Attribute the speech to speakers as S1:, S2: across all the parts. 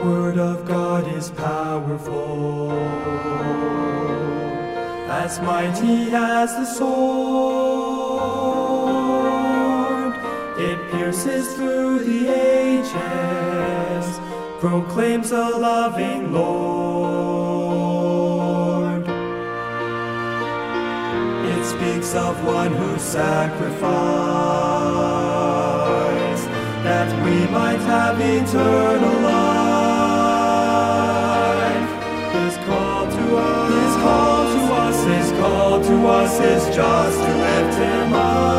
S1: Word of God is powerful, as mighty as the sword. It pierces through the ages, proclaims a loving Lord. It speaks of one who sacrificed, that we might have eternal life. His call to us is just to lift him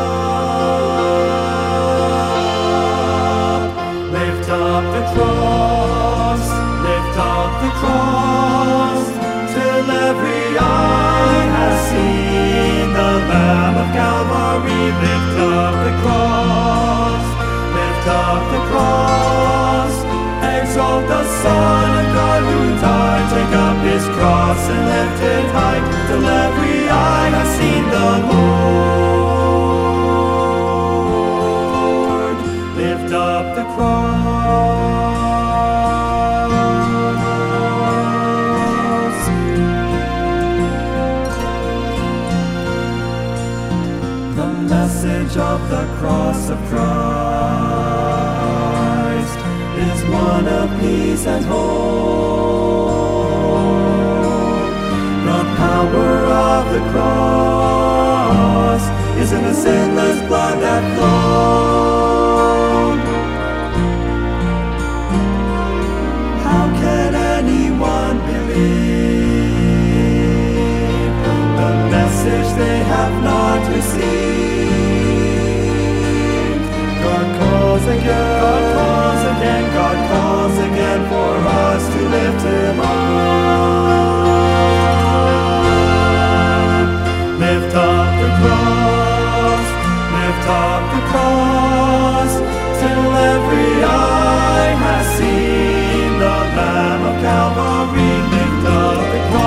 S1: up. Lift up the cross, till every eye has seen the Lamb of Calvary. Lift up the cross, exalt the Son of God who died. Take up his cross and lift it high, till every eye has seen the Lord. Lift up the cross. The message of the cross of Christ is one of peace and hope. The power of the cross is in the sinless blood that flowed. How can anyone believe the message they have not received? God calls again for us to lift him up. Lift up the cross, till every eye has seen the Lamb of Calvary. Lift up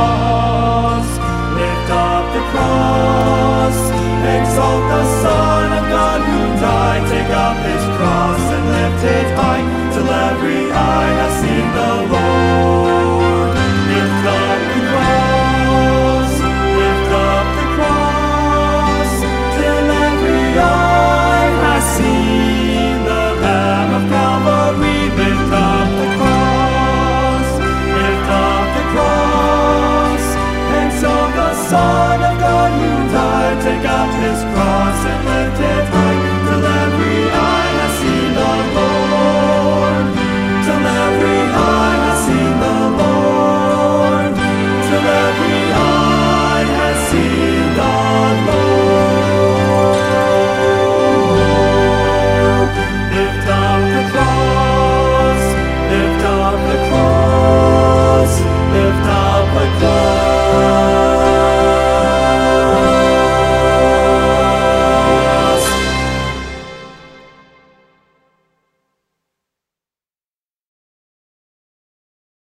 S1: the cross, exalt the Son of God who died. Take up his cross and lift it high, till every eye has seen the Lord. Lift up the cross, till every eye has seen the Lamb of Calvary. Lift up the cross, exalt the Son of God who died. Take up his cross and lift it high, till every eye has seen the Lord. Till every eye has seen the Lord. Till every eye has seen the Lord. Lift up the cross, lift up the cross, lift up the cross.